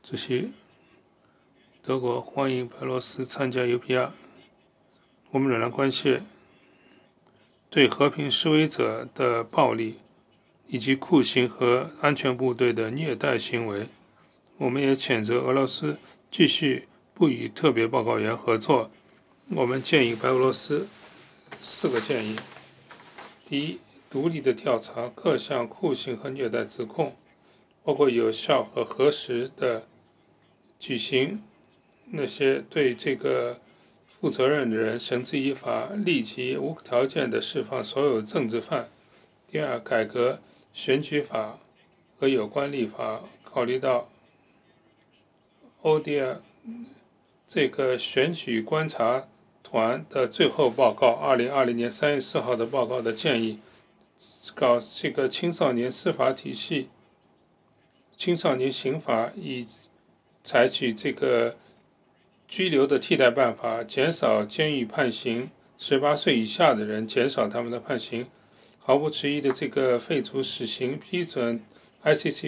主席，德国欢迎白罗斯参加 UPR。我们仍然关切对和平示威者的暴力以及酷刑和安全部队的虐待行为。我们也谴责俄罗斯继续不与特别报告员合作。我们建议白俄罗斯4个建议：第一，独立的调查各项酷刑和虐待指控，包括有效和核实的举行那些对这个负责任的人绳之以法，立即无条件地释放所有政治犯。第二，改革选举法和有关立法，考虑到ODIHR这个选举观察团的最后报告2020年3月4号的报告的建议，搞这个青少年司法体系、青少年刑法，以采取这个拘留的替代办法，减少监狱判刑，18岁以下的人减少他们的判刑，毫不迟疑的这个废除死刑，批准 ICC